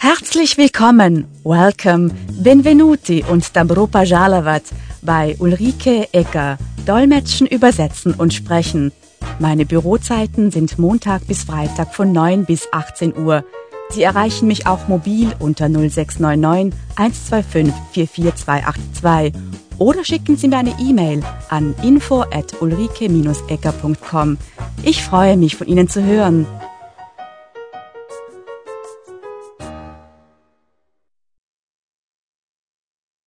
Herzlich willkommen, welcome, benvenuti und dobro pожаловать bei Ulrike Egger, Dolmetschen, Übersetzen und Sprechen. Meine Bürozeiten sind Montag bis Freitag von 9 bis 18 Uhr. Sie erreichen mich auch mobil unter 0699 125 44282 oder schicken Sie mir eine E-Mail an info@ulrike-egger.com. Ich freue mich, von Ihnen zu hören.